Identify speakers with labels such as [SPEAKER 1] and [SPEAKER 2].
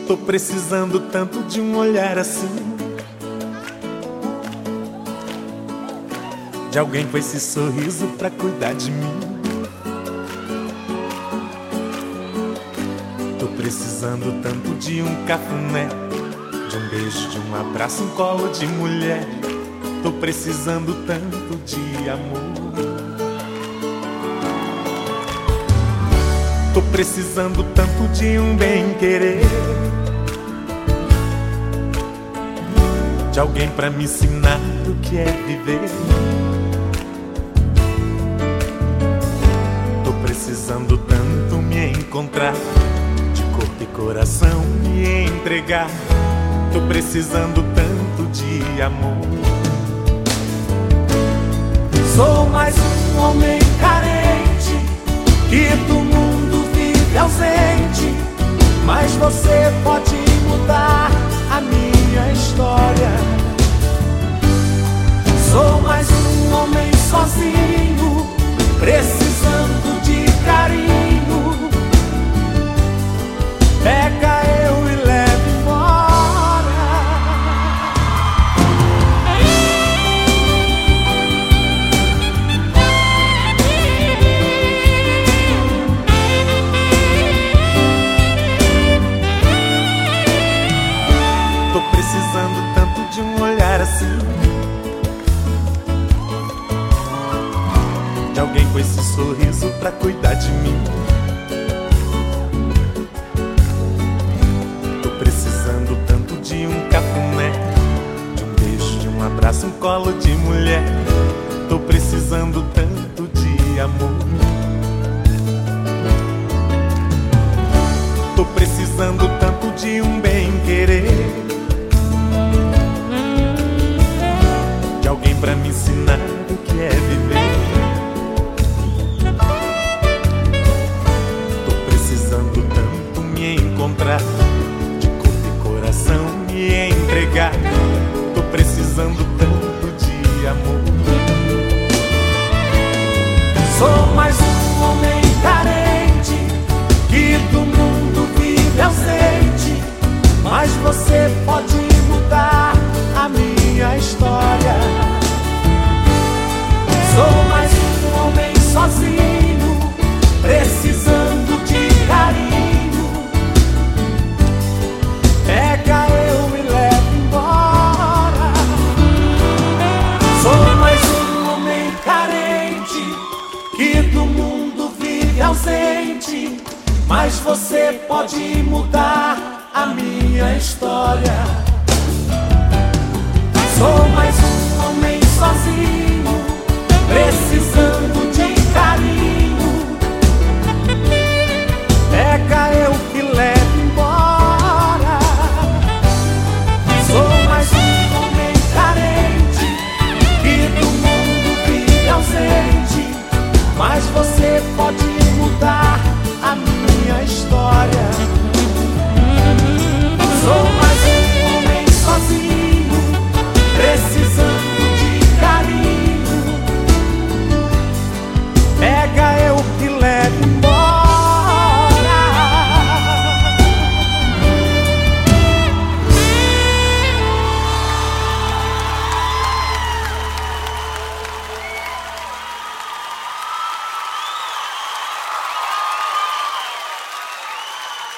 [SPEAKER 1] Tô precisando tanto de um olhar assim, de alguém com esse sorriso pra cuidar de mim. Tô precisando tanto de um cafuné, de um beijo, de um abraço, um colo de mulher. Tô precisando tanto de amor. Tô precisando tanto de um bem-querer, de alguém pra me ensinar o que é viver. Tô precisando tanto me encontrar, de corpo e coração me entregar. Tô precisando tanto de amor.
[SPEAKER 2] Sou mais um homem carente, que do mundo vive ausente, mas você pode mudar a minha história. Sou mais um homem sozinho, precisando de carinho. Pega eu e leva embora.
[SPEAKER 1] Tô precisando tanto de um olhar assim, de alguém com esse sorriso pra cuidar de mim. Tô precisando tanto de um cafuné, de um beijo, de um abraço, um colo de mulher. Tô precisando tanto de amor. Tô precisando tanto de um bem-querer, de alguém pra me ensinar o que é viver. Tô precisando tanto me encontrar, de corpo e coração me entregar. Tô precisando tanto de amor.
[SPEAKER 2] Sou mais um homem carente, que do mundo vive ausente, mas você pode mudar a minha história. Sou mais um homem sozinho, precisando de carinho. Pega eu e leva embora. Sou mais um homem carente, que do mundo vive ausente, mas você pode mudar a minha história.